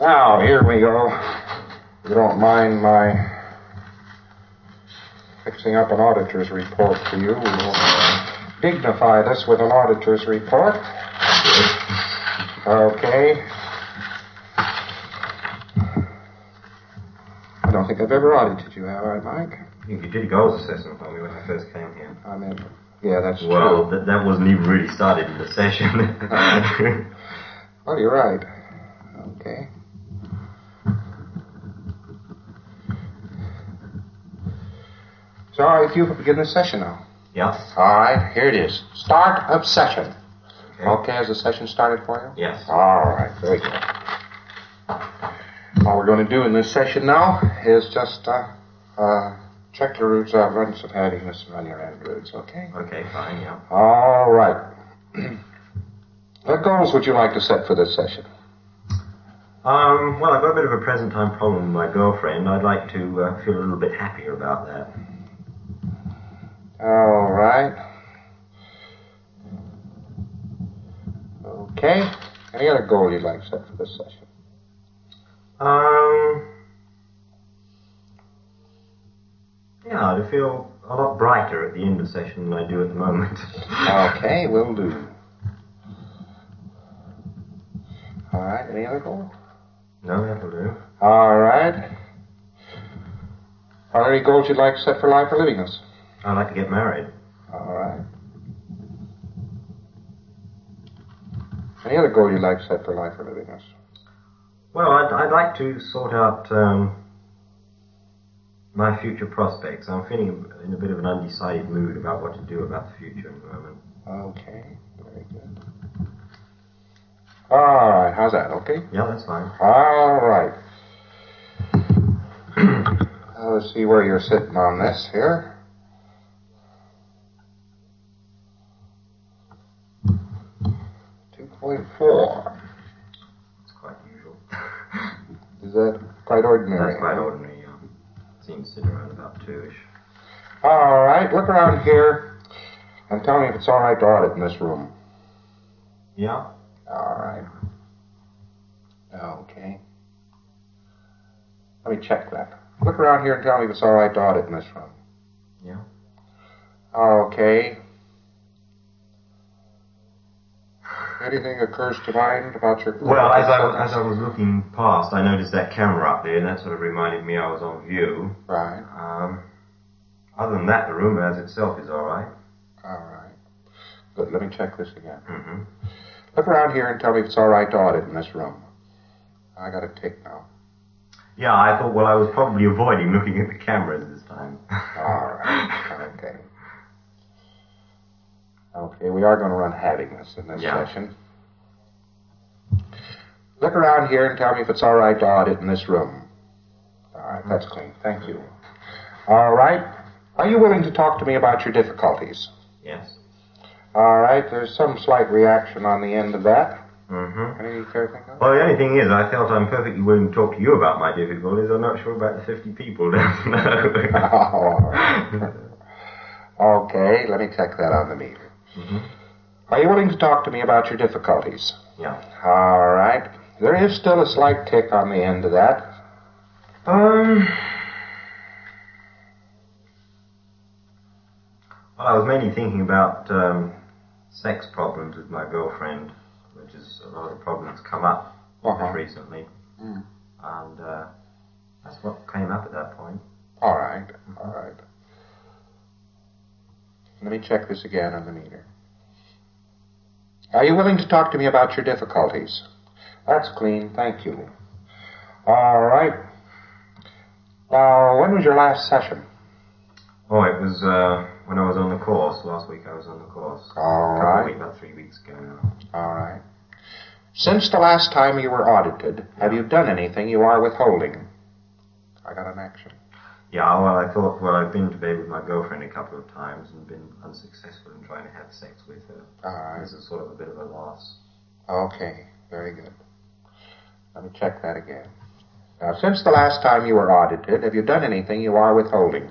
Now, here we go. If you don't mind my fixing up an auditor's report for you, we will dignify this with an auditor's report. Okay. I don't think I've ever audited you, have I, Mike? You did a goals assessment for me when I first came here. I mean, yeah, that's true. Well, that wasn't even really started in the session. Well, you're right. Okay. So, if you begin the session now. Yeah. All right, here it is. Start of session. Okay. Has the session started for you? Yes. All right, very good. All we're going to do in this session now is just check your roots out, run some headiness, and run your end roots, okay? Okay, fine, yeah. All right. What goals would you like to set for this session? Well, I've got a bit of a present time problem with my girlfriend. I'd like to feel a little bit happier about that. All right. Okay. Any other goal you'd like to set for this session? Yeah, to feel a lot brighter at the end of the session than I do at the moment. Okay, will do. All right, any other goal? No, that'll do. All right. Are there any goals you'd like to set for life or living us? I'd like to get married. All right. Any other goal you'd like to set for life or living us? Well, I'd like to sort out my future prospects. I'm feeling in a bit of an undecided mood about what to do about the future at the moment. Okay, very good. All right, how's that, okay? Yeah, that's fine. All right. Let's see where you're sitting on this here. 2.4. It's quite usual. Is that quite ordinary? That's quite ordinary, yeah. Seems to sit around about 2-ish. All right, look around here and tell me if it's all right to audit in this room. Yeah? All right. Okay. Let me check that. Look around here and tell me if it's all right to audit in this room. Yeah? Okay. Anything occurs to mind about your... Well, as I was looking past, I noticed that camera up there, and that sort of reminded me I was on view. Right. Other than that, the room as itself is all right. All right. Good. Let me check this again. Mm-hmm. Look around here and tell me if it's all right to audit in this room. I got a tick now. Yeah, I thought, well, I was probably avoiding looking at the cameras this time. All right. Okay. Okay, we are going to run happiness in this session. Look around here and tell me if it's all right to audit in this room. All right, that's clean. Thank you. All right. Are you willing to talk to me about your difficulties? Yes. All right, there's some slight reaction on the end of that. Mm-hmm. Anything you care to think of? Well, the only thing is, I felt I'm perfectly willing to talk to you about my difficulties. I'm not sure about the 50 people down below. All right. Okay, let me check that on the meter. Mm-hmm. Are you willing to talk to me about your difficulties? Yeah. All right. There is still a slight tick on the end of that. Well, I was mainly thinking about sex problems with my girlfriend, which is a lot of problems come up recently. Mm. And that's what came up at that point. All right. All right. Let me check this again on the meter. Are you willing to talk to me about your difficulties? That's clean. Thank you. All right. Now, when was your last session? Oh, it was when I was on the course. Last week I was on the course. All right. About 3 weeks ago now. All right. Since the last time you were audited, have you done anything you are withholding? I got an action. Yeah, well, I thought, I've been to bed with my girlfriend a couple of times and been unsuccessful in trying to have sex with her. All right. This is sort of a bit of a loss. Okay, very good. Let me check that again. Now, since the last time you were audited, have you done anything you are withholding?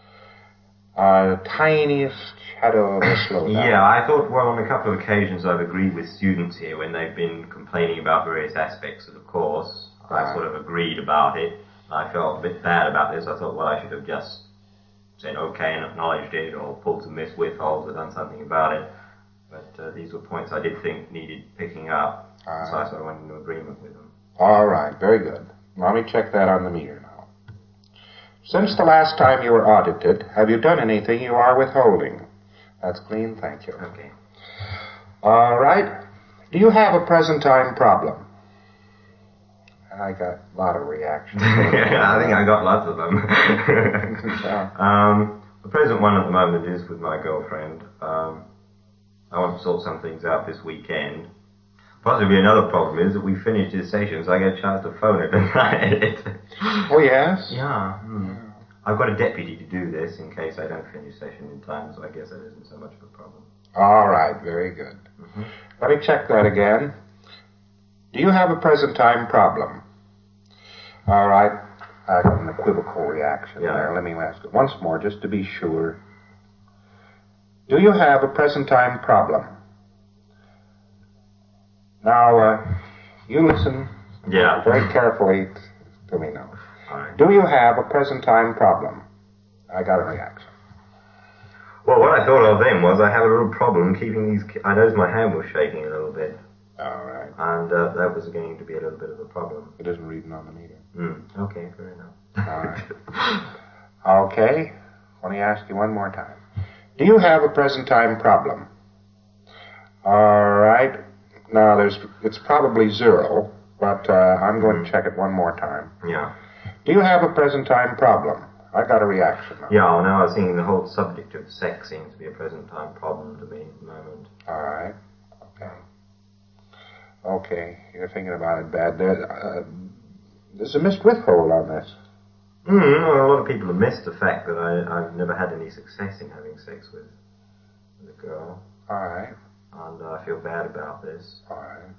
Tiniest shadow of a slowdown. Yeah, I thought, on a couple of occasions I've agreed with students here when they've been complaining about various aspects of the course. I sort of agreed about it. I felt a bit bad about this. I thought, well, I should have just said okay and acknowledged it, or pulled some withholds or done something about it. But these were points I did think needed picking up, so I sort of went into agreement with them. All right, very good. Let me check that on the meter now. Since the last time you were audited, have you done anything you are withholding? That's clean, thank you. Okay. All right. Do you have a present time problem? I got a lot of reactions. I think I got lots of them. The present one at the moment is with my girlfriend. I want to sort some things out this weekend. Possibly another problem is that we finish this session, so I get a chance to phone her tonight. Oh, yes? Yeah. I've got a deputy to do this in case I don't finish session in time, so I guess that isn't so much of a problem. All right, very good. Let me check that again. Do you have a present time problem? All right. I got an equivocal reaction there. Let me ask it once more just to be sure. Do you have a present time problem? Now, you listen very carefully to me now. All right. Do you have a present time problem? I got a reaction. Well, what I thought of then was I have a little problem keeping these... I noticed my hand was shaking a little bit. All right. And that was going to be a little bit of a problem. It isn't reading on the meter. Okay, fair enough. All right. Okay. Let me ask you one more time. Do you have a present time problem? All right. Now, it's probably 0, but I'm going to check it one more time. Yeah. Do you have a present time problem? I got a reaction now. Yeah, well, now I was thinking the whole subject of sex seems to be a present time problem to me at the moment. All right. Okay. Okay, you're thinking about it bad. There's a missed withhold on this. Well, a lot of people have missed the fact that I've never had any success in having sex with a girl. All right. And I feel bad about this. All right.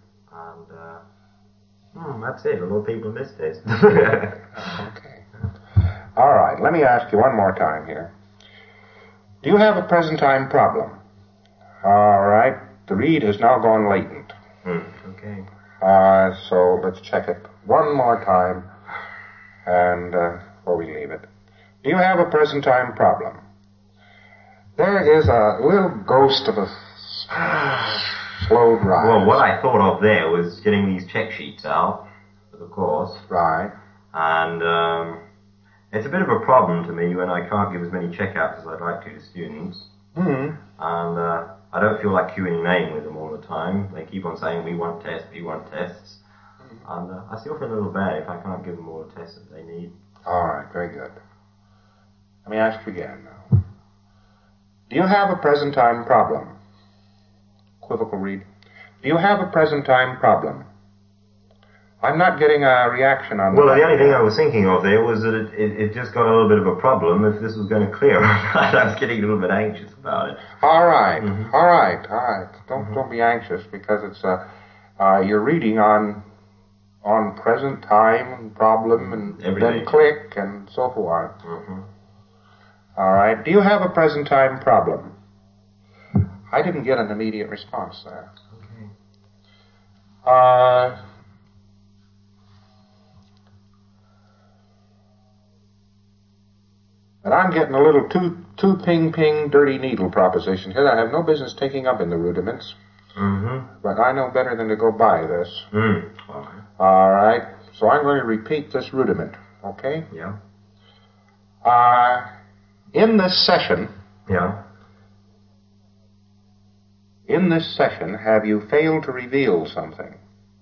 And that's it. A lot of people missed this. Okay. All right. Let me ask you one more time here. Do you have a present time problem? All right. The read has now gone latent. Okay. So let's check it one more time, and before we leave it. Do you have a present time problem? There is a little ghost of a slowed rise. Well, what I thought of there was getting these check sheets out for the course. Right. And it's a bit of a problem to me when I can't give as many checkouts as I'd like to students. And I don't feel like queuing a name with them all the time. They keep on saying, we want tests, we want tests. And I still feel a little bad if I can't give them all the tests that they need. All right, very good. Let me ask you again now. Do you have a present time problem? Equivocal read. Do you have a present time problem? I'm not getting a reaction on that. Well, the only thing I was thinking of there was that it just got a little bit of a problem if this was going to clear. I was getting a little bit anxious about it. All right, all right. Don't be anxious because it's you're reading on present time and problem and then click and so forth. All right. Do you have a present time problem? I didn't get an immediate response there. Okay. And I'm getting a little too ping dirty needle proposition here that I have no business taking up in the rudiments. But I know better than to go by this. Okay. All right. So I'm going to repeat this rudiment. Okay? Yeah. In this session. Yeah. In this session, have you failed to reveal something?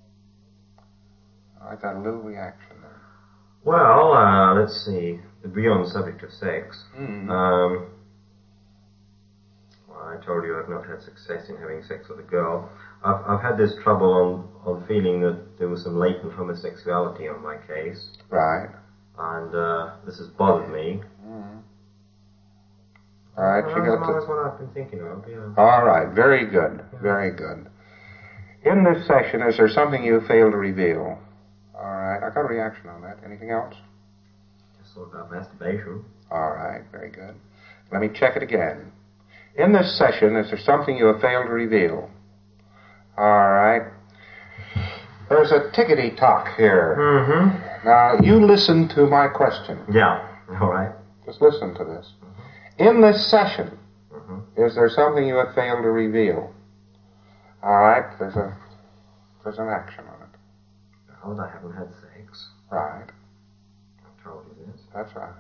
I got a little reaction there. Well, let's see. To be on the subject of sex, well, I told you I've not had success in having sex with a girl. I've had this trouble on feeling that there was some latent homosexuality on my case. Right. And this has bothered me. All right, that's what I've been thinking of, yeah. All right, very good, very good. In this session, is there something you failed to reveal? All right, I got a reaction on that. Anything else? Sort about masturbation. All right, very good. Let me check it again. In this session, is there something you have failed to reveal? All right. There's a tickety-tock here. Mm-hmm. Now, you listen to my question. Yeah. All right. Just listen to this. In this session, is there something you have failed to reveal? All right, there's an action on it. Oh, I haven't had sex. Right. I told you this. That's right.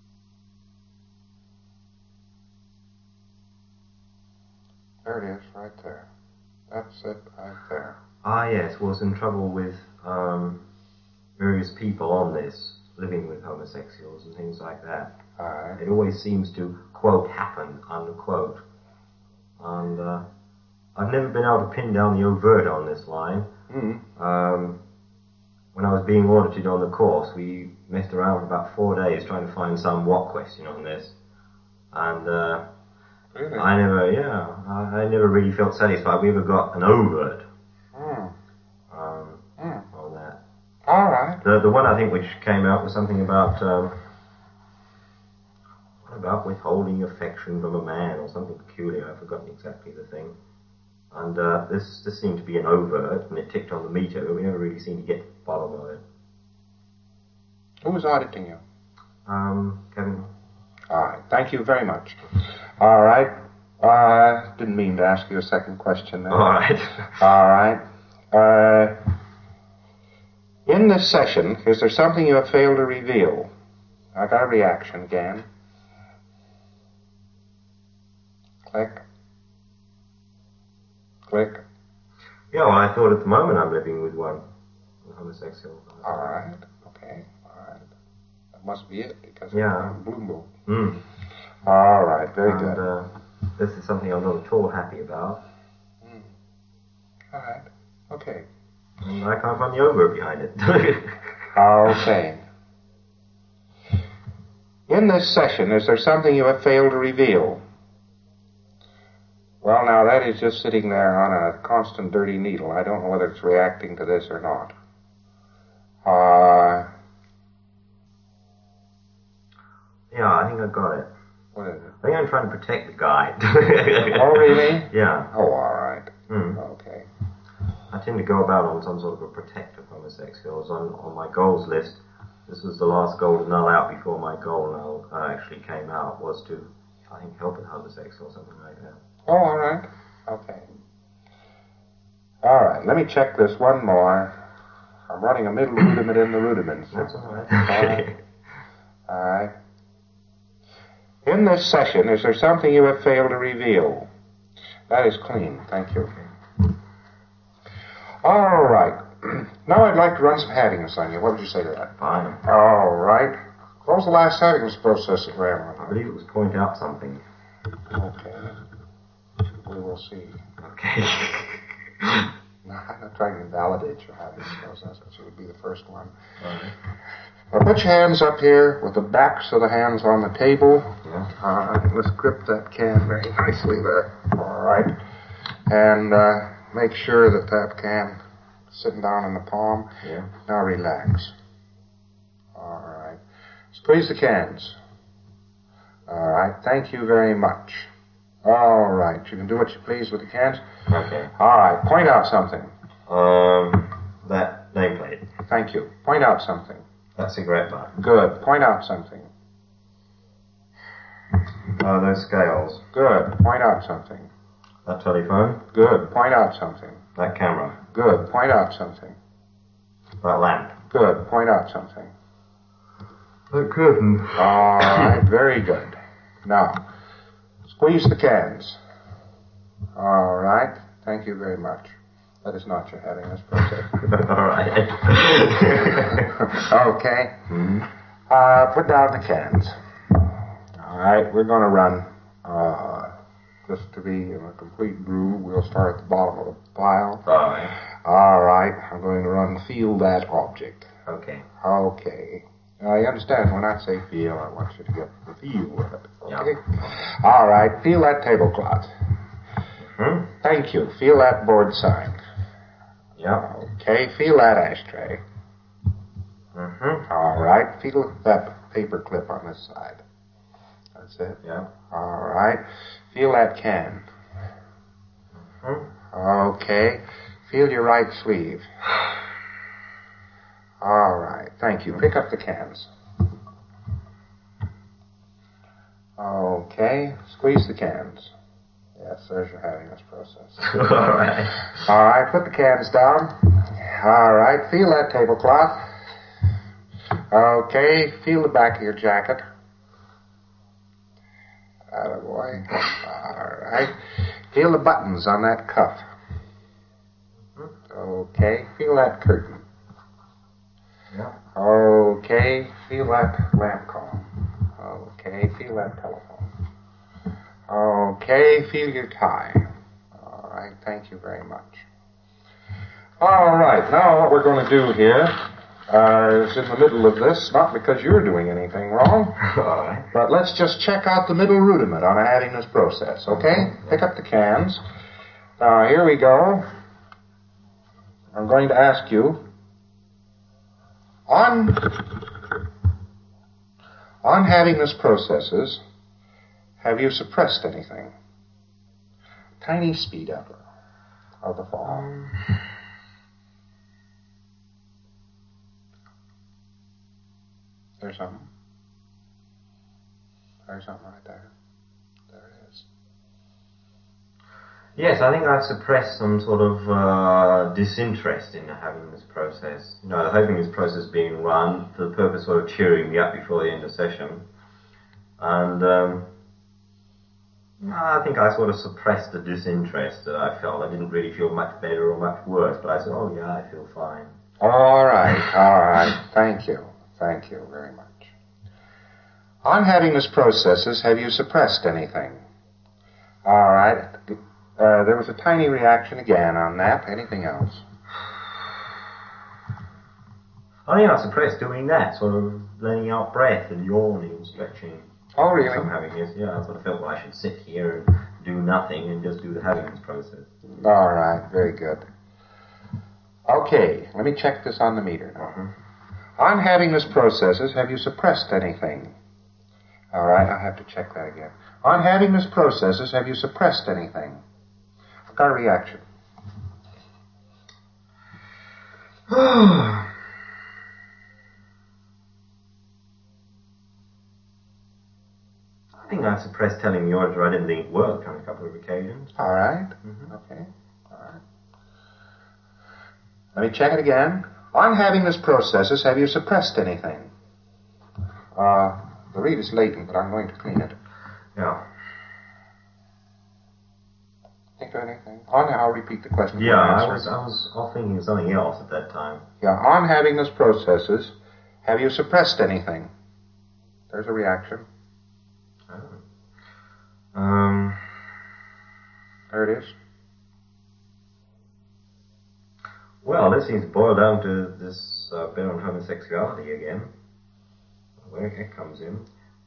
There it is, right there. That's it, right there. Ah, yes, was in trouble with various people on this, living with homosexuals and things like that. All right. It always seems to, quote, happen, unquote. And I've never been able to pin down the overt on this line. Mm-hmm. When I was being audited on the course, we messed around for about 4 days trying to find some what question on this. And Really? I never really felt satisfied we ever got an overt on that. All right. The one I think which came out was something about withholding affection from a man or something peculiar. I've forgotten exactly the thing. And this seemed to be an overt, and it ticked on the meter, but we never really seemed to get to the bottom of it. Who was auditing you? Kevin. All right. Thank you very much. All right. Didn't mean to ask you a second question there. All right. All right. In this session, is there something you have failed to reveal? I got a reaction again. Click. Click. Yeah, well, I thought at the moment I'm living with one homosexual. All right. Okay. All right. That must be it because Yeah. it's Bloomberg. Mm. All right. Very good. This is something I'm not at all happy about. All right. Okay. And I can't find the overt behind it. Okay. In this session, is there something you have failed to reveal? Well, now that is just sitting there on a constant dirty needle. I don't know whether it's reacting to this or not. Yeah, I think I got it. What is it? I think I'm trying to protect the guy. Oh, really? Yeah. Oh, all right. Okay. I tend to go about on some sort of a protect of homosexuals. On my goals list, this was the last goal to null out before my goal null actually came out, was to, I think, help a homosexual or something like that. Oh, all right. Okay. All right. Let me check this one more. I'm running a middle rudiment in the rudiments. That's all right. All right. All right. In this session, is there something you have failed to reveal? That is clean. Thank you. All right. Now I'd like to run some Haddings on you. What would you say to that? Fine. All right. What was the last Haddings process that ran on? I believe it was point out something. Okay. We will see. Okay. No, I'm not trying to invalidate your Haddings process. That would be the first one. All right. Now put your hands up here with the backs of the hands on the table. Yeah. Let's grip that can very nicely there. All right. And make sure that that can is sitting down in the palm. Yeah. Now relax. All right. Squeeze the cans. All right. Thank you very much. All right. You can do what you please with the cans. Okay. All right. Point out something. That nameplate. Thank you. Point out something. That cigarette butt. Good. Point out something. Those scales. Good. Point out something. That telephone. Good. Point out something. That camera. Good. Point out something. That lamp. Good. Point out something. That curtain. All right. Very good. Now, squeeze the cans. All right. Thank you very much. That is not your heading, this process. All right. Okay. Mm-hmm. Put down the cans. All right. We're going to run, just to be in a complete groove, we'll start at the bottom of the pile. All right. All right. I'm going to run feel that object. Okay. Okay. Now, you understand, when I say feel, I want you to get the feel of it. Okay? Yeah. All right. Feel that tablecloth. Hmm? Thank you. Feel that board sign. Yeah. Okay. Feel that ashtray. Mm-hmm. All right. Feel that paper clip on this side. That's it. Yeah. All right. Feel that can. Hmm? Okay. Feel your right sleeve. All right, thank you. Pick up the cans. Okay, squeeze the cans. Yes, there's your happiness process. All right. All right, put the cans down. All right, feel that tablecloth. Okay, feel the back of your jacket. Attaboy. All right, feel the buttons on that cuff. Okay, feel that curtain. Yeah. Okay, feel that lamp comb. Okay, feel that telephone. Okay, feel your tie. All right, thank you very much. All right, now what we're going to do here is in the middle of this, not because you're doing anything wrong, All right. but let's just check out the middle rudiment on having this process, okay? Pick up the cans. Now, here we go. I'm going to ask you, on having this processes, have you suppressed anything? Tiny speed up of the fall. There's something. There's something right there. There it is. Yes, I think I've suppressed some sort of disinterest in having this process. You know, having this process being run for the purpose of sort of cheering me up before the end of session. And I think I sort of suppressed the disinterest that I felt. I didn't really feel much better or much worse, but I said, oh yeah, I feel fine. All right. Thank you very much. On having this processes, have you suppressed anything? All right. There was a tiny reaction again on that. Anything else? I think I suppressed doing that, sort of letting out breath and yawning and stretching. Oh, really? I'm having this, yeah, I sort of felt well I should sit here and do nothing and just do the having this process. All right, very good. Okay, let me check this on the meter now. On having this processes, have you suppressed anything? All right, I'll have to check that again. On having this processes, have you suppressed anything? I've got a reaction. I think I suppressed telling the auditor I didn't think it worked on a couple of occasions. All right. Okay. All right. Let me check it again. On having this processes, have you suppressed anything? The read is latent, but I'm going to clean it. Yeah. Think of anything? I'll repeat the question. Yeah, I was off thinking of something else at that time. Yeah, on having this processes, have you suppressed anything? There's a reaction. There it is. Well, this seems to boil down to this bit on homosexuality again. Where it comes in.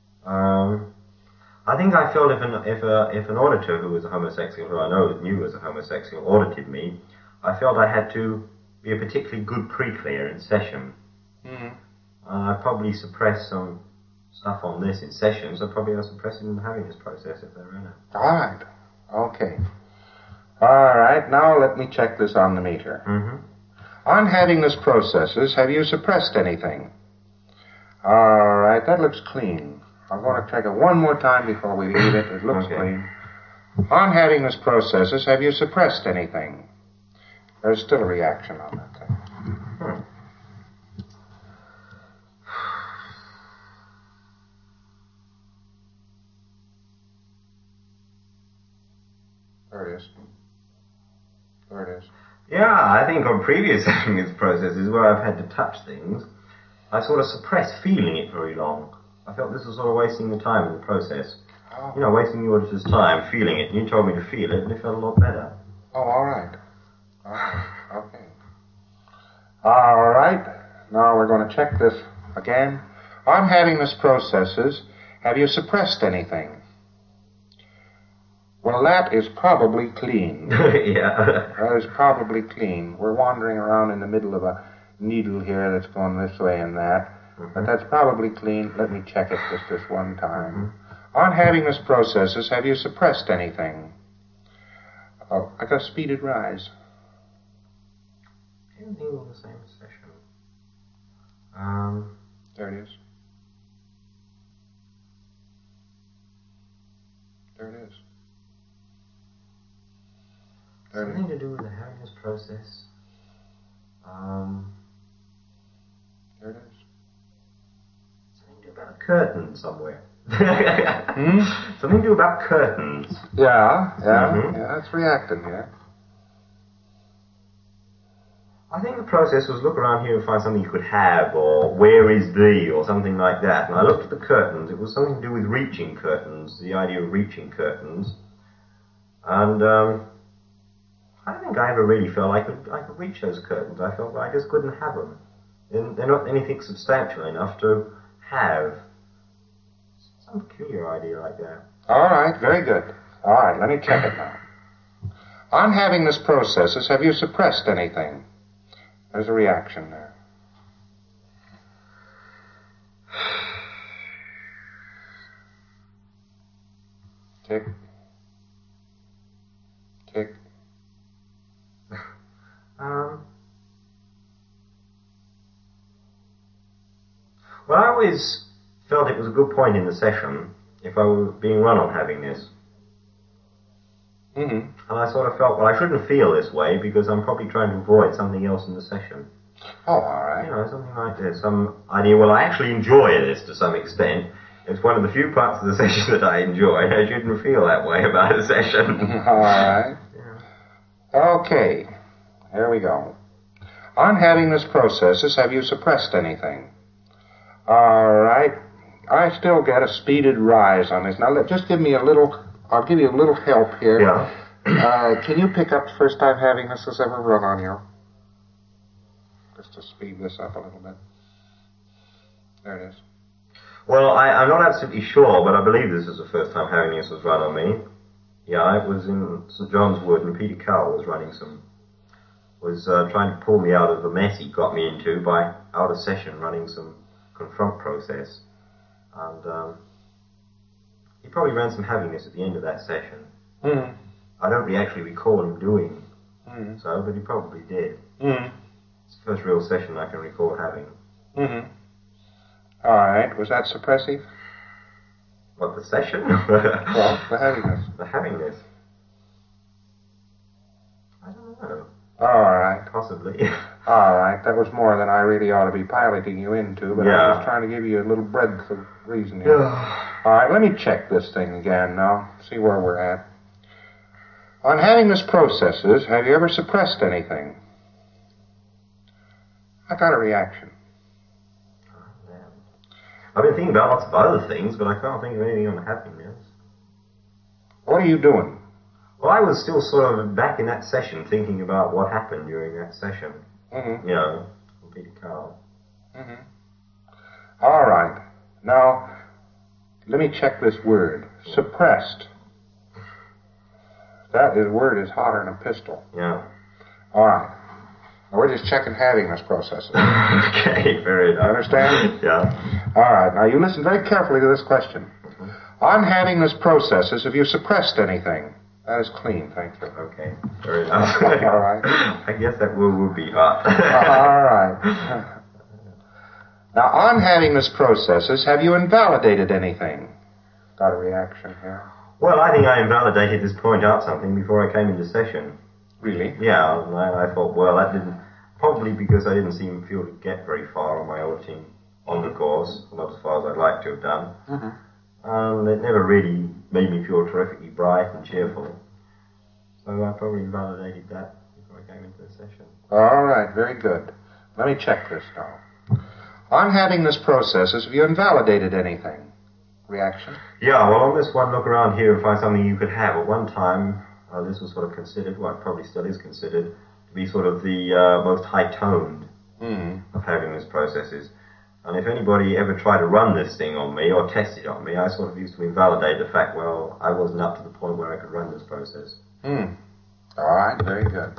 I think I felt if an auditor who was a homosexual, who I knew was a homosexual, audited me, I felt I had to be a particularly good pre-clear in session. I probably suppressed some stuff on this in session, so probably I'll suppress it in having this process if they ran it. All right. Okay. All right. Now let me check this on the meter. On having this processes, have you suppressed anything? All right. That looks clean. I'm going to check it one more time before we leave it. It looks clean. On having this processes, have you suppressed anything? There's still a reaction on that thing. There it is. There it is. Yeah, I think on previous having this processes where I've had to touch things, I sort of suppressed feeling it very long. I felt this was sort of wasting the time in the process. Oh. You know, wasting the auditor's time feeling it, and you told me to feel it, and it felt a lot better. Oh, all right. All right. Okay. All right. Now we're going to check this again. On having this processes, have you suppressed anything? Well, that is probably clean. Yeah. That is probably clean. We're wandering around in the middle of a needle here that's going this way and that. But that's probably clean. Let me check it just this one time. On having this processes, have you suppressed anything? Oh, I got a speeded rise. Everything in the same session. There it is. There it is. Something to do with the happiness process. There it is. Something to do about a curtain somewhere. Something to do about curtains. Yeah, it's reacting, yeah. I think the process was look around here and find something you could have, or where is the, or something like that. And I looked at the curtains. It was something to do with reaching curtains, the idea of reaching curtains. And I don't think I ever really felt I could reach those curtains. I felt I just couldn't have them. They're not anything substantial enough to have. Some peculiar idea like that. All right, very good. All right, let me check it now. On having this processes, have you suppressed anything? There's a reaction there. Tick. Tick. Well, I always felt it was a good point in the session if I were being run on having this. Mm-hmm. And I sort of felt, well, I shouldn't feel this way because I'm probably trying to avoid something else in the session. Oh, all right. You know, something like this. Some idea, well, I actually enjoy this to some extent. It's one of the few parts of the session that I enjoy. I shouldn't feel that way about a session. All right. Yeah. Okay. Here we go. On having this processes, have you suppressed anything? All right. I still get a speeded rise on this. Now, just give me a little... I'll give you a little help here. Yeah. Can you pick up the first time having this has ever run on you? Just to speed this up a little bit. There it is. Well, I'm not absolutely sure, but I believe this is the first time having this was run on me. Yeah, it was in St. John's Wood, and Peter Cowell was trying to pull me out of the mess he got me into by out of session running some confront process. And he probably ran some having this at the end of that session. Mm-hmm. I don't actually recall him doing Mm-hmm. but he probably did. Mm-hmm. It's the first real session I can recall having. Mm-hmm. All right. Was that suppressive? What, the session? Well, the havingness. The havingness. I don't know. All right. Possibly. All right. That was more than I really ought to be piloting you into, but I was trying to give you a little breadth of reasoning. All right. Let me check this thing again now. See where we're at. On having this processes, have you ever suppressed anything? I got a reaction. I've been thinking about lots of other things, but I can't think of anything on happiness. What are you doing? Well, I was still sort of back in that session thinking about what happened during that session. Mm-hmm. You know, from Peter Cowell. Mm-hmm. All right. Now, let me check this word. Suppressed. That word is hotter than a pistol. Yeah. All right. Now we're just checking havingness processes. Okay, fair enough. You understand? Yeah. All right. Now you listen very carefully to this question. Mm-hmm. On havingness processes, have you suppressed anything? That is clean, thank you. Okay, fair enough. All right. I guess that would be hot. All right. Now, on havingness processes, have you invalidated anything? Got a reaction here. Well, I think I invalidated this point out something before I came into session. Really? Yeah, and I thought, well, that didn't... Probably because I didn't feel to get very far on my auditing on the course, not as far as I'd like to have done. Mm-hmm. It never really made me feel terrifically bright and cheerful. So I probably invalidated that before I came into the session. All right, very good. Let me check this now. On havingness processes, have you invalidated anything? Reaction? Yeah, well, on this one, look around here and find something you could have. At one time, this was sort of considered, well, it probably still is considered, to be sort of the most high-toned of havingness processes. And if anybody ever tried to run this thing on me or test it on me, I sort of used to invalidate the fact, well, I wasn't up to the point where I could run this process. All right, very good.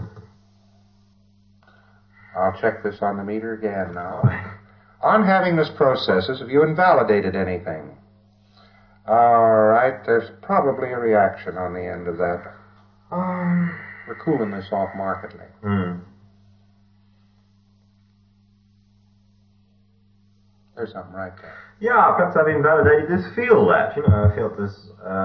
I'll check this on the meter again now. On havingness processes, have you invalidated anything? All right, there's probably a reaction on the end of that. We're cooling this off markedly. There's something right there. Yeah, perhaps I've invalidated this feel that, I felt this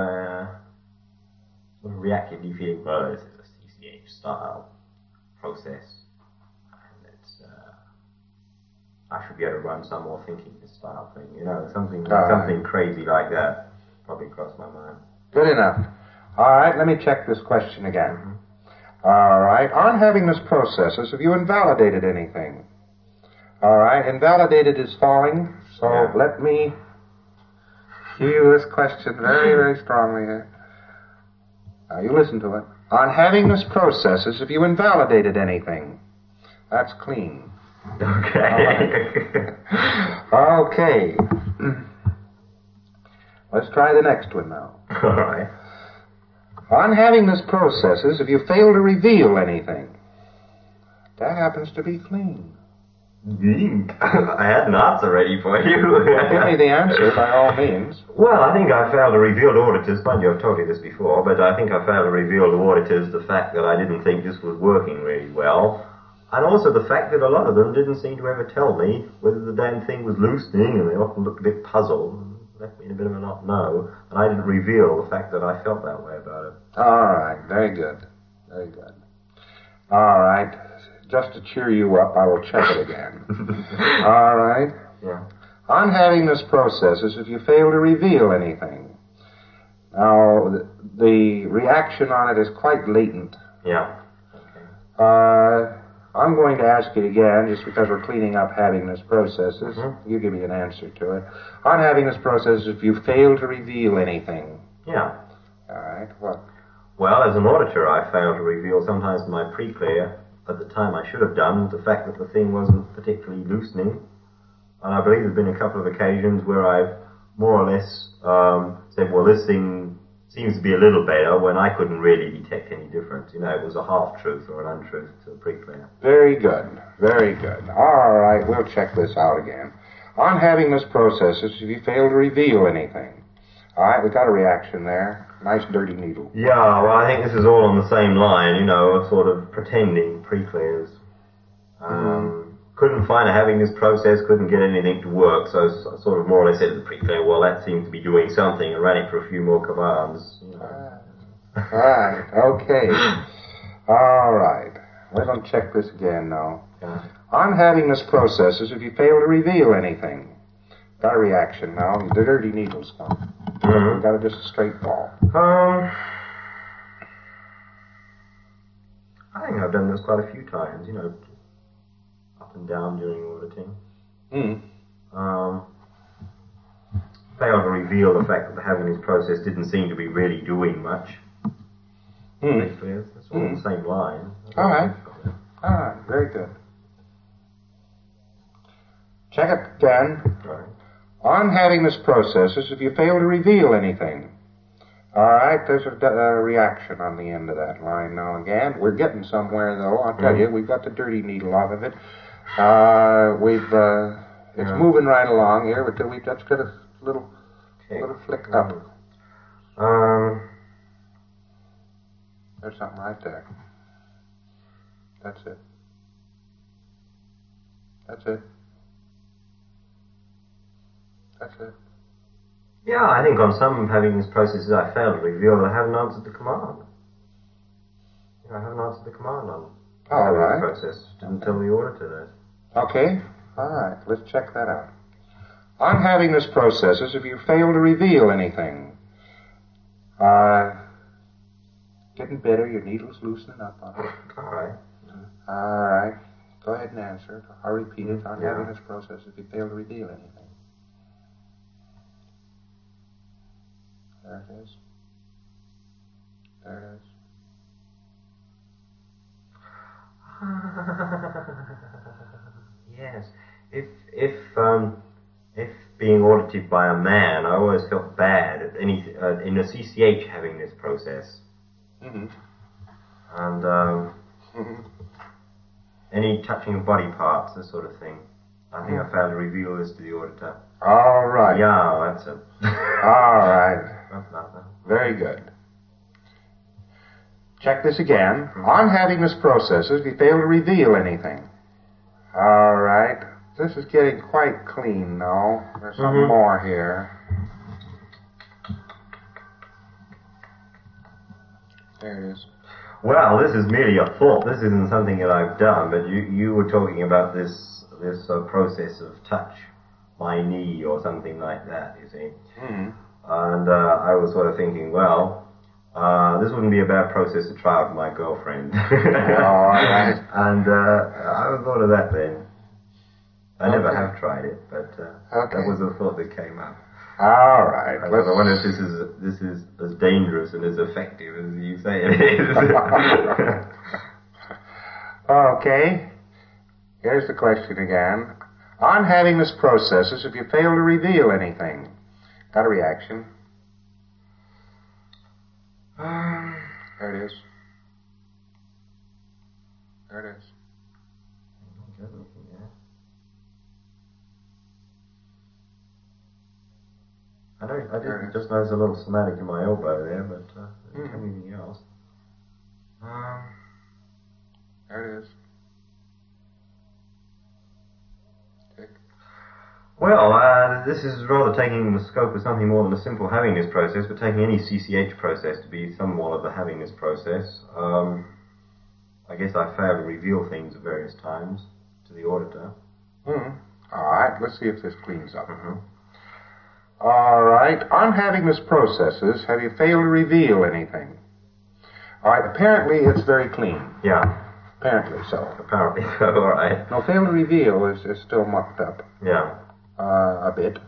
sort of reactively feeling, well, this is a CCH style process, and it's, I should be able to run some more thinking this style thing, something crazy like that probably crossed my mind. Good enough. All right, let me check this question again. Mm-hmm. All right, on having this processes, have you invalidated anything? All right, invalidated is falling, so let me cue this question very, very strongly here. Now, you listen to it. On having this processes, have you invalidated anything? That's clean. Okay. Okay. Let's try the next one now. All right. On having this processes, have you failed to reveal anything? That happens to be clean. I had an answer ready for you. Give me the answer, by all means. Well, I think I failed to reveal to auditors, mind you, I've told you this before, but I think I failed to reveal to auditors the fact that I didn't think this was working really well, and also the fact that a lot of them didn't seem to ever tell me whether the damn thing was loosening, and they often looked a bit puzzled, and left me in a bit of a not know, and I didn't reveal the fact that I felt that way about it. All right, very good. Very good. All right. Just to cheer you up, I will check it again. All right? Yeah. On having this processes, if you fail to reveal anything. Now, the reaction on it is quite latent. Yeah. Okay. I'm going to ask you again, just because we're cleaning up having this processes. Mm-hmm. You give me an answer to it. On having this processes, if you fail to reveal anything. Yeah. All right. What? Well, as an auditor, I failed to reveal sometimes my pre-clear. At the time I should have done, the fact that the thing wasn't particularly loosening. And I believe there's been a couple of occasions where I've more or less said, well, this thing seems to be a little better, when I couldn't really detect any difference. It was a half-truth or an untruth to the pre-clear. Very good. Very good. All right, we'll check this out again. On having this processes, if you fail to reveal anything. All right, we got a reaction there. Nice dirty needle. Yeah, well, I think this is all on the same line, sort of pretending pre-clears. Couldn't find having this process, couldn't get anything to work, so I sort of more or less said to the pre-clear, well, that seems to be doing something, and ran it for a few more commands. Right, okay. All right. We're going to check this again now. Yeah. On having this processes, if you fail to reveal anything. Got a reaction now. The dirty needle's gone. Mm-hmm. Got just a straight ball. I think I've done this quite a few times, up and down during auditing. Failed to reveal the fact that having this process didn't seem to be really doing much. It's all on the same line. All right. All right, very good. Check it again. Right. On having this processes, if you fail to reveal anything. All right, there's a reaction on the end of that line now again. We're getting somewhere, though. I'll tell you, we've got the dirty needle off of it. It's moving right along here, but we just got a little flick up. There's something right there. That's it. That's it. That's it. Yeah, I think on some of having these processes I failed to reveal that I haven't answered the command. I haven't answered the command on the process. Didn't tell the auditor that. Okay. All right. Let's check that out. On having this processes, if you fail to reveal anything, getting better, your needle's loosening up on it. All right. All right. Go ahead and answer it. I'll repeat it. On having this process, if you fail to reveal anything. There it is. There it is. Yes. If being audited by a man, I always felt bad at in a CCH having this process. Mm-hmm. And any touching of body parts, this sort of thing. I think I failed to reveal this to the auditor. All right. Yeah, that's it. All right. Very good. Check this again. On having this processes, we fail to reveal anything. All right. This is getting quite clean, though. There's some more here. There it is. Well, this is merely a thought. This isn't something that I've done, but you were talking about this process of touch my knee or something like that, you see. Mm-hmm. And I was sort of thinking, well, this wouldn't be a bad process to try out with my girlfriend. All right. And I thought of that then. I never have tried it, but that was a thought that came up. All right. I wonder if this is as dangerous and as effective as you say it is. Okay. Here's the question again. On having this processes, if you fail to reveal anything, got a reaction? There it is. There it is. I did just notice a little somatic in my elbow there, but anything else. There it is. Tick. Well, this is rather taking the scope of something more than a simple havingness process, but taking any CCH process to be somewhat of a havingness process. I guess I failed to reveal things at various times to the auditor. All right, let's see if this cleans up. All right, on havingness processes, have you failed to reveal anything? All right, apparently it's very clean. Yeah. Apparently so. Apparently so, all right. No, fail to reveal is still mucked up. Yeah. A bit.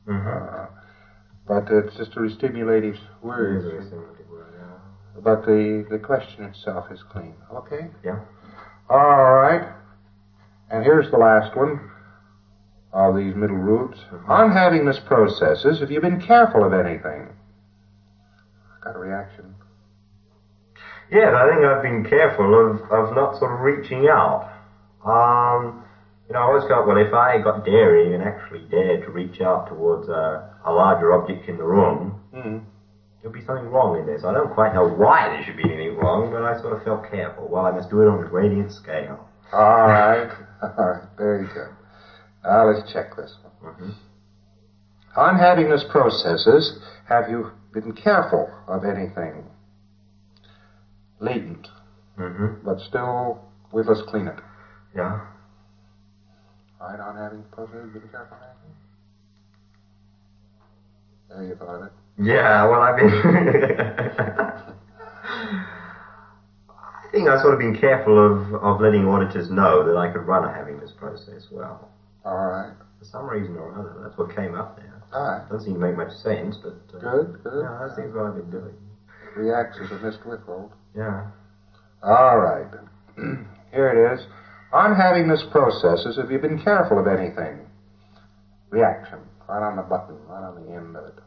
But it's just a restimulative word. It is a restimulative word, yeah. But the question itself is clean. Okay? Yeah. All right. And here's the last one of these middle roots. On havingness processes, have you been careful of anything? Got a reaction? Yes, I think I've been careful of not sort of reaching out. I always felt, well, if I got daring and actually dared to reach out towards a larger object in the room, there'll be something wrong in this. I don't quite know why there should be anything wrong, but I sort of felt careful. Well, I must do it on a gradient scale. All right. All right. Very good. Now let's check this one. On havingness processes, have you been careful of anything latent, but still, let's clean it? Yeah. All right, on having processes, been careful of anything? There you thought of it. Yeah, well, I mean, I think I've sort of been careful of letting auditors know that I could run a havingness process well. All right. For some reason or other, that's what came up there. All right. Doesn't seem to make much sense, but... Good. Yeah, that seems what I've been doing. Reacts as a missed withhold. Yeah. All right. Here it is. On havingness processes, have you been careful of anything? Reaction. Right on the button, right on the end of it.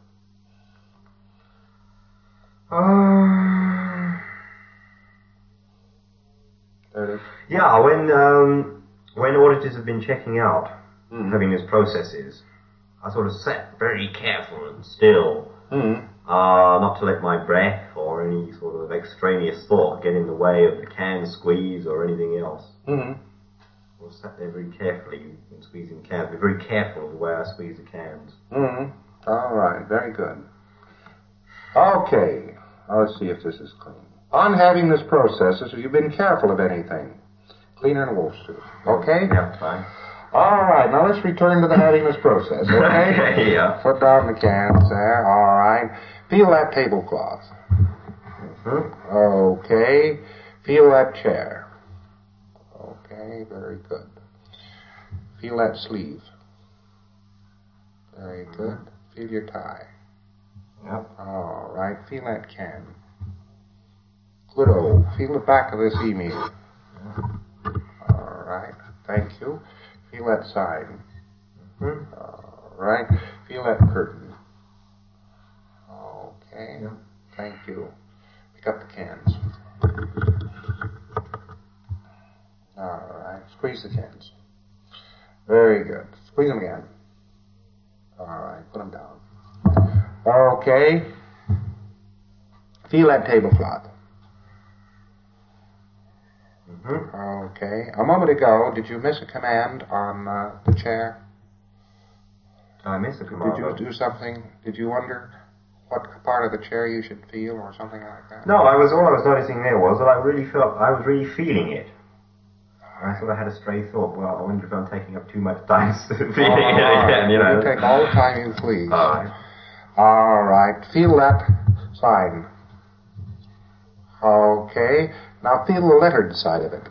There it is. Yeah, when auditors have been checking out havingness processes, I sort of sat very careful and still, not to let my breath or any sort of extraneous thought get in the way of the can squeeze or anything else. I sat there very carefully when squeezing cans. Be very careful of the way I squeeze the cans. All right, very good. Okay, let's see if this is clean. On havingness processes, have you been careful of anything? Cleaner than a wolf's tooth. Okay? Yeah, fine. All right, now let's return to the havingness process, okay? Okay, yeah. Put down the cans there, all right. Feel that tablecloth. Okay. Feel that chair. Okay, very good. Feel that sleeve. Very good. Feel your tie. Yep. All right, feel that can. Good-o. Feel the back of this email. All right, thank you. Feel that sign. All right, feel that curtain. Okay, thank you. Pick up the cans. All right, squeeze the cans. Very good. Squeeze them again. All right, put them down. Okay. Feel that tablecloth. Mm-hmm. Okay. A moment ago, did you miss a command on the chair? I missed a command. Did you do something? Did you wonder what part of the chair you should feel or something like that? No, all I was noticing there was that I was really feeling it. I sort of had a stray thought, well, I wonder if I'm taking up too much time feeling it again, you know. You take all the time you please. All right. All right. Feel that sign. Okay. Now feel the lettered side of it.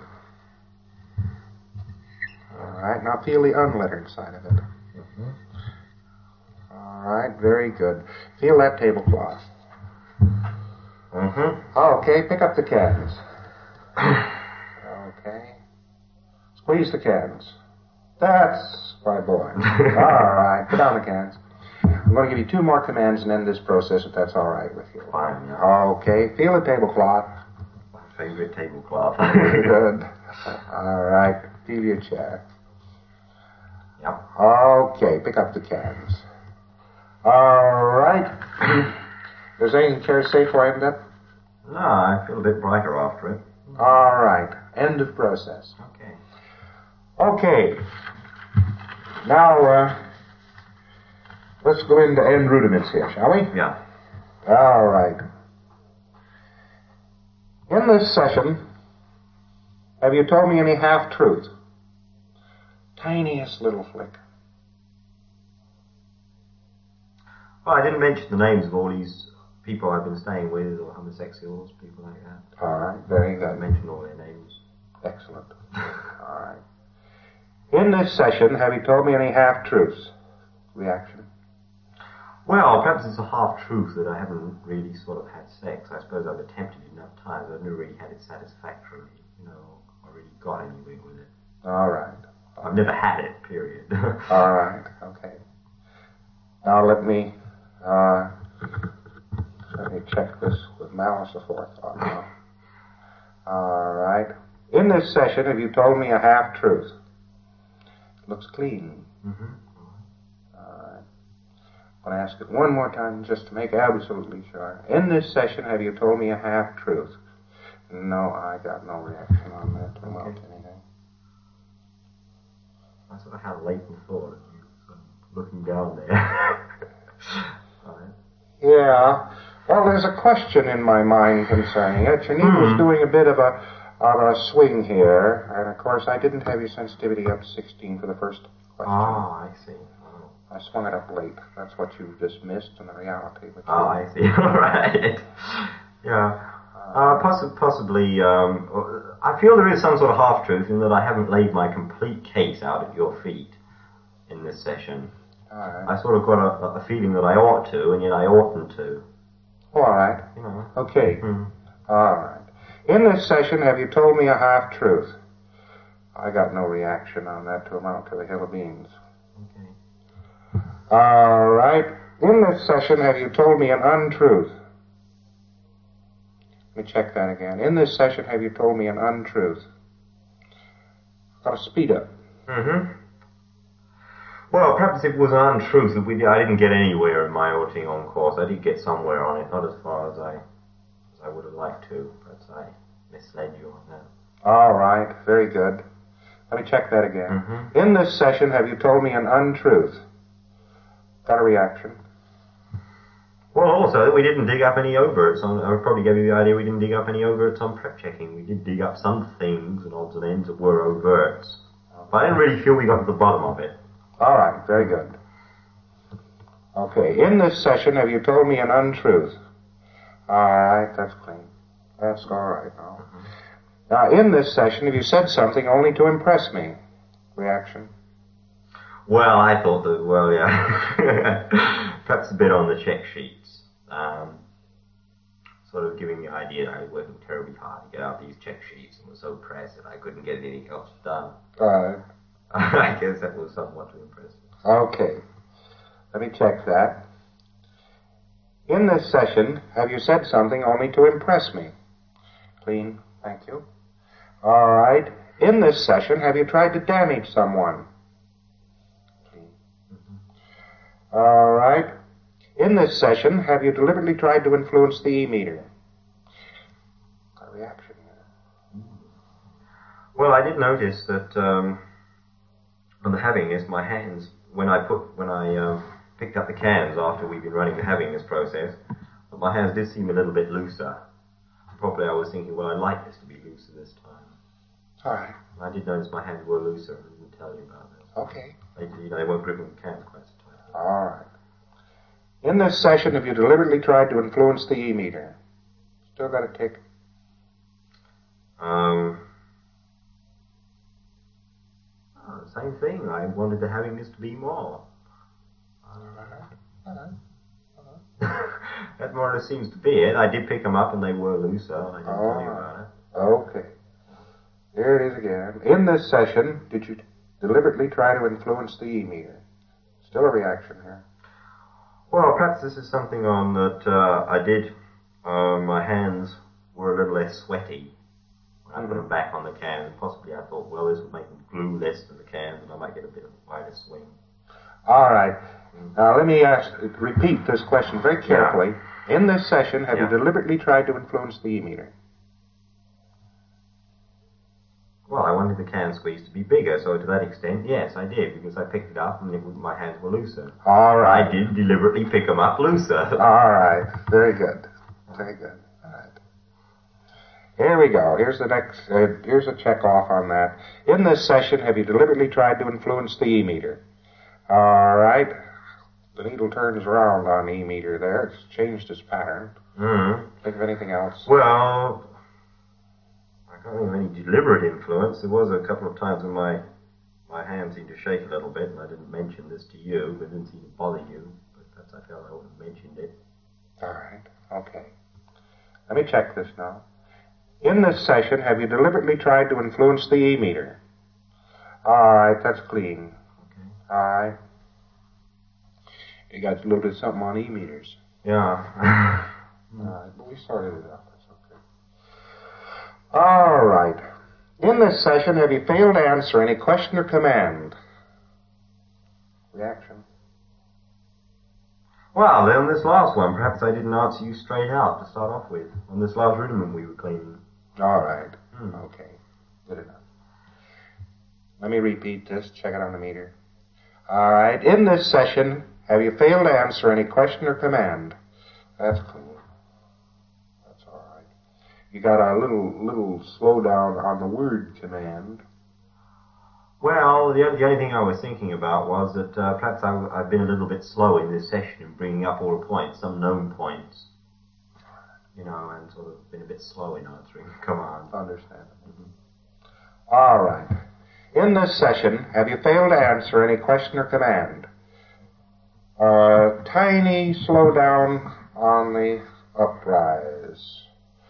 All right. Now feel the unlettered side of it. Mm-hmm. All right. Very good. Feel that tablecloth. Mm-hmm. Okay. Pick up the cans. Okay. Squeeze the cans. That's my boy. All right. Put down the cans. I'm going to give you 2 more commands and end this process if that's all right with you. Fine. Yeah. Okay. Feel the tablecloth. My favorite tablecloth. Good. All right. Feel your chair. Yep. Okay. Pick up the cans. All right. Is there anything you care to say before I end up? No, I feel a bit brighter after it. All right. End of process. Okay. Okay. Now, let's go into end rudiments here, shall we? Yeah. All right. In this session, have you told me any half-truth? Tiniest little flick. Well, I didn't mention the names of all these people I've been staying with, or homosexuals, people like that. All right, very I good. mentioned all their names. Excellent. All right. In this session, have you told me any half-truths? Reaction? Well, perhaps it's a half-truth that I haven't really sort of had sex. I suppose I've attempted it enough times. I've never really had it satisfactorily. You know, I really got anywhere with it. All right. I've never had it, period. All right. Okay. Now let me check this with malice aforethought now. All right. In this session, have you told me a half-truth? Looks clean. Mm-hmm. All right. I'm going to ask it one more time just to make absolutely sure. In this session, have you told me a half-truth? No, I got no reaction on that to amount to anything. I sort of had a latent thought of you sort of looking down there. Right. Yeah. Well, there's a question in my mind concerning it. Janine was doing a bit of a swing here, and of course I didn't have your sensitivity up to 16 for the first question. Ah, I see. Oh. I swung it up late. That's what you just missed in the reality. I see. All right. Yeah. Possibly, I feel there is some sort of half-truth in that I haven't laid my complete case out at your feet in this session. All right. I sort of got a feeling that I ought to, and yet I oughtn't to. All right. You know. Okay. All right. In this session, have you told me a half-truth? I got no reaction on that to amount to a hill of beans. Okay. All right. In this session, have you told me an untruth? Let me check that again. In this session, have you told me an untruth? Got to speed up. Mm-hmm. Well, perhaps it was an untruth that I didn't get anywhere in my outing on course. I did get somewhere on it, not as far as I would have liked to. Perhaps I misled you on that. All right. Very good. Let me check that again. Mm-hmm. In this session, have you told me an untruth? Got a reaction? Well, also, that we didn't dig up any overts. I probably gave you the idea we didn't dig up any overts on prep checking. We did dig up some things and odds and ends that were overts. But I didn't really feel we got to the bottom of it. All right, very good. Okay, in this session, have you told me an untruth? All right, that's clean. That's all right now. Mm-hmm. Now, in this session, have you said something only to impress me? Reaction? Well, I thought that, well, yeah, perhaps a bit on the check sheets. Sort of giving the idea that I was working terribly hard to get out these check sheets and was so pressed that I couldn't get anything else done. I guess that was somewhat to impress me. Okay. Let me check that. In this session, have you said something only to impress me? Clean. Thank you. All right. In this session, have you tried to damage someone? Clean. Mm-hmm. All right. In this session, have you deliberately tried to influence the E-meter? Got a reaction here. Well, I did notice that on the having this, my hands, when I picked up the cans after we've been running the having this process, my hands did seem a little bit looser. Probably I was thinking, well, I'd like this to be looser this time. All right. I did notice my hands were looser. I didn't tell you about that. Okay. They weren't gripping the cans quite so tight. All right. In this session, have you deliberately tried to influence the E-meter? Still got a tick? Same thing. I wanted the having this to be more. That more or less seems to be it. I did pick them up and they were looser. I didn't tell you about it. Okay. Here it is again. In this session, did you deliberately try to influence the E-meter? Still a reaction here. Well, perhaps this is something on that I did. My hands were a little less sweaty when I put them back on the can. Possibly I thought, well, this would make them glue less to the cans and I might get a bit of a wider swing. All right. Now, let me repeat this question very carefully. Yeah. In this session, have you deliberately tried to influence the E-meter? Well, I wanted the can squeeze to be bigger, so to that extent, yes, I did, because I picked it up and my hands were looser. All right. I did deliberately pick them up looser. All right. Very good. Very good. All right. Here we go. Here's the next, here's a check off on that. In this session, have you deliberately tried to influence the E-meter? All right. The needle turns around on the E-meter there. It's changed its pattern. Think of anything else? Well, I can't think of any deliberate influence. There was a couple of times when my hand seemed to shake a little bit, and I didn't mention this to you, but it didn't seem to bother you. But perhaps I felt I would have mentioned it. All right. Okay. Let me check this now. In this session, have you deliberately tried to influence the E-meter? All right. That's clean. Okay. All right. You got a little bit of something on E-meters. Yeah. All right, but we sorted it out. That's okay. All right. In this session, have you failed to answer any question or command? Reaction. Well, then on this last one, perhaps I didn't answer you straight out to start off with. On this last rudiment we were cleaning. All right. Okay. Good enough. Let me repeat this. Check it on the meter. All right. In this session, have you failed to answer any question or command? That's clean. That's all right. You got a little slowdown on the word command. Well, the only thing I was thinking about was that perhaps I've been a little bit slow in this session in bringing up all the points, some known points. You know, and sort of been a bit slow in answering commands. Understandable. All right. In this session, have you failed to answer any question or command? Tiny slowdown on the uprise.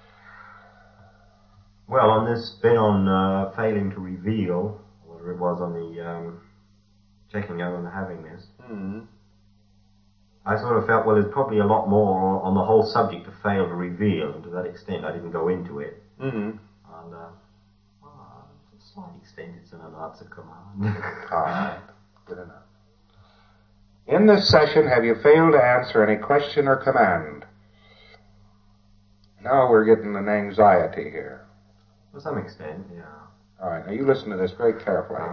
Well, on this bit on failing to reveal, whatever it was on the checking out on the having this, I sort of felt, well, there's probably a lot more on the whole subject to fail to reveal, and to that extent I didn't go into it. And to a slight extent it's an unanswered command. All right, good enough. In this session, have you failed to answer any question or command? Now we're getting an anxiety here. To some extent, yeah. All right, now you listen to this very carefully.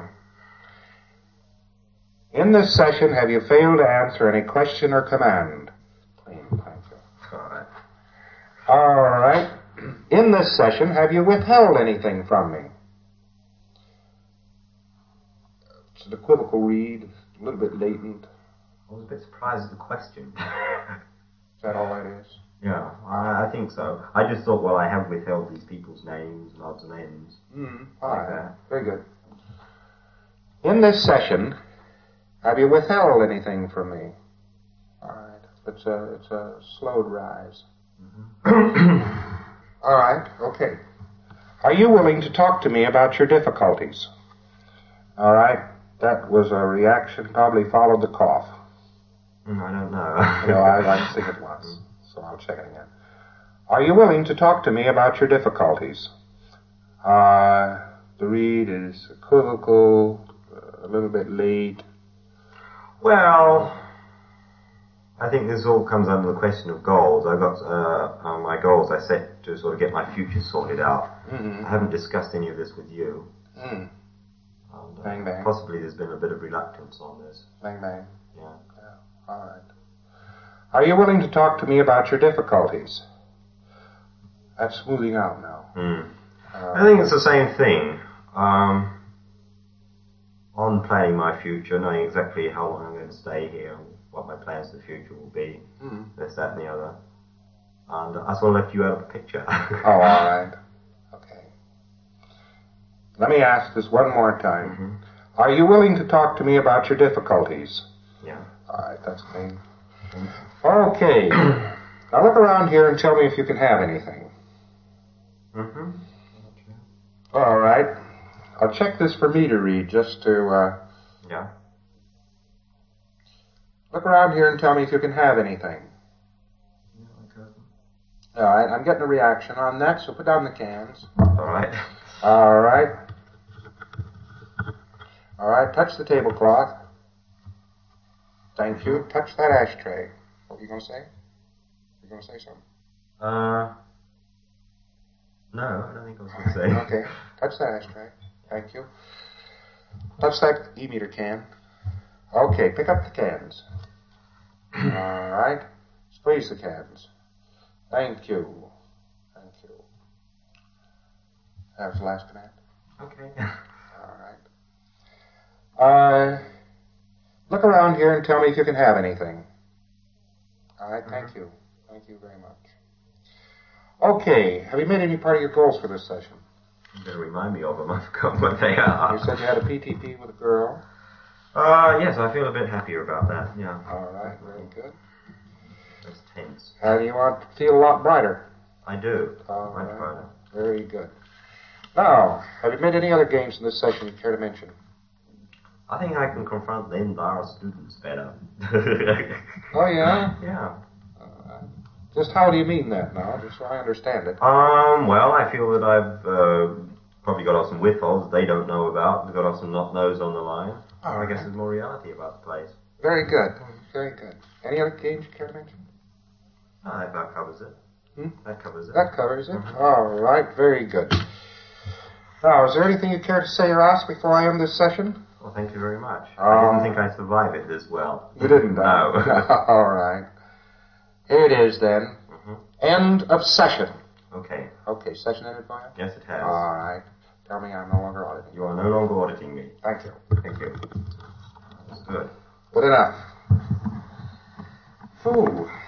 In this session, have you failed to answer any question or command? Clean, thank you. All right. All right. In this session, have you withheld anything from me? It's an equivocal read, a little bit latent. I was a bit surprised at the question. Is that all it is? Yeah, I think so. I just thought, well, I have withheld these people's names and odds and ends. All right. Very good. In this session, have you withheld anything from me? All right. It's a slowed rise. All right. Okay. Are you willing to talk to me about your difficulties? All right. That was a reaction, probably followed the cough. I don't know. I think it was. So I'll check it again. Are you willing to talk to me about your difficulties? The read is equivocal, a little bit late. Well, I think this all comes under the question of goals. I've got my goals I set to sort of get my future sorted out. I haven't discussed any of this with you. And, bang, bang. Possibly there's been a bit of reluctance on this. Bang, bang. Yeah. All right. Are you willing to talk to me about your difficulties? That's smoothing out now. I think it's the same thing. On planning my future, knowing exactly how long I'm going to stay here, and what my plans for the future will be, this, that, and the other. And I sort of left you out of the picture. All right. Okay. Let me ask this one more time. Are you willing to talk to me about your difficulties? Yeah. All right, that's clean. Okay. Now look around here and tell me if you can have anything. All right. I'll check this for meter read just to, Yeah. Look around here and tell me if you can have anything. All right, I'm getting a reaction on that, so put down the cans. All right. All right. All right, touch the tablecloth. Thank you. Touch that ashtray. What were you going to say? You going to say something? No, I don't think I was going to say. Okay, touch that ashtray. Thank you. Touch that e-meter can. Okay, pick up the cans. All right. Squeeze the cans. Thank you. Thank you. That was the last command. Okay. All right. Look around here and tell me if you can have anything. All right, thank you. Thank you very much. Okay, have you made any part of your goals for this session? You better remind me of them. I forgot what they are. You said you had a PTP with a girl. Yes, I feel a bit happier about that, yeah. All right, very good. That's tense. And you want to feel a lot brighter? I do. All Much right. brighter. Very good. Now, have you made any other games in this session you care to mention? I think I can confront the Indara students better. Oh, yeah? Yeah. Just how do you mean that now, just so I understand it? Well, I feel that I've probably got off some withholds they don't know about. We've got off some not-knows on the line. I guess there's more reality about the place. Very good. Very good. Any other games you care to mention? Oh, that about covers it. That covers it. That covers it. All right, very good. Now, is there anything you care to say or ask before I end this session? Well, thank you very much. I didn't think I'd survive it this well. You didn't? No. All right. Here it is, then. End of session. Okay. Okay, session ended for you? Yes, it has. All right. Tell me I'm no longer auditing. You are no longer auditing me. Thank you. Thank you. That's good. Good enough. Ooh.